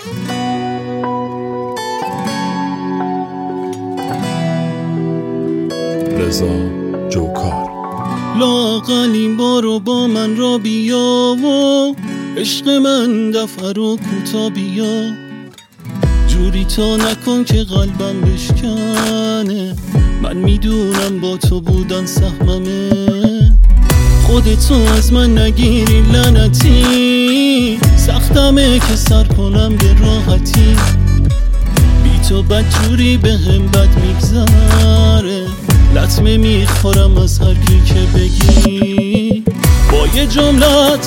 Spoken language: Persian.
رضا جوکار. لااقل بارو با من را بیا و عشق من دفعه رو کوتا بیا، جوری تا نکن که قلبم بشکنه، من میدونم با تو بودن سهممه، خودتو از من نگیری لعنتی، سختمه که سر کنم به راحتی، بی تو بدجوری به هم بد میگذره، لطمه میخورم از هر کی که بگی، با یه جملت